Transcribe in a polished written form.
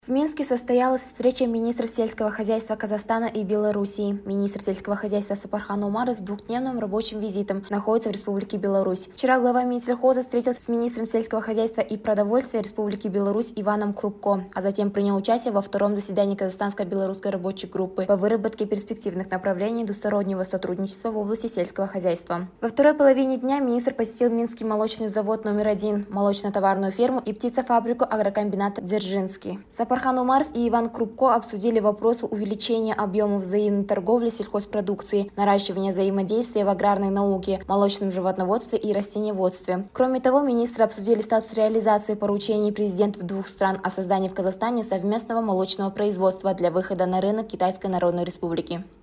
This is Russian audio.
В Минске состоялась встреча министров сельского хозяйства Казахстана и Белоруссии. Министр сельского хозяйства Сапархан Омаров с двухдневным рабочим визитом находится в Республике Беларусь. Вчера глава Минсельхоза встретился с министром сельского хозяйства и продовольствия Республики Беларусь Иваном Крупко, а затем принял участие во втором заседании Казахстанско-белорусской рабочей группы по выработке перспективных направлений двустороннего сотрудничества в области сельского хозяйства. Во второй половине дня министр посетил Минский молочный завод номер 1, молочно-товарную ферму и птицефабрику агрокомбината Дзержинский. Сапархан Омаров и Иван Крупко обсудили вопросы увеличения объемов взаимной торговли сельхозпродукцией, наращивания взаимодействия в аграрной науке, молочном животноводстве и растениеводстве. Кроме того, министры обсудили статус реализации поручений президентов двух стран о создании в Казахстане совместного молочного производства для выхода на рынок Китайской Народной Республики.